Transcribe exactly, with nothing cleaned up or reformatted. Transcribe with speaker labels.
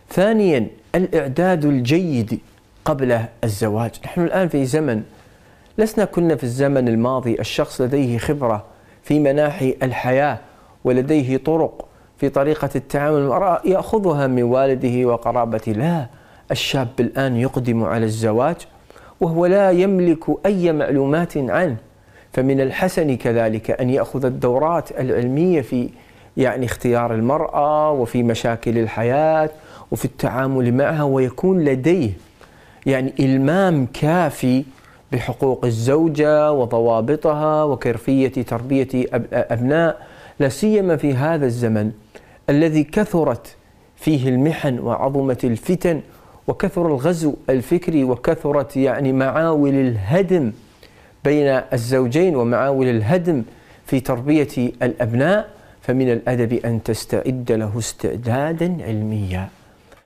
Speaker 1: ثانيا الإعداد الجيد قبل الزواج. نحن الآن في زمن، لسنا كنا في الزمن الماضي الشخص لديه خبرة في مناحي الحياة ولديه طرق في طريقة التعامل، المرأة يأخذها من والده وقرابته. لا، الشاب الآن يقدم على الزواج وهو لا يملك أي معلومات عنه، فمن الحسن كذلك أن يأخذ الدورات العلمية في يعني اختيار المرأة وفي مشاكل الحياة وفي التعامل معها، ويكون لديه يعني إلمام كافي بحقوق الزوجة وضوابطها وكيفية تربية أبناء، لا سيما في هذا الزمن الذي كثرت فيه المحن وعظمت الفتن وكثر الغزو الفكري وكثرت يعني معاول الهدم بين الزوجين ومعاول الهدم في تربية الأبناء. فمن الأدب أن تستعد له استعدادا علميا.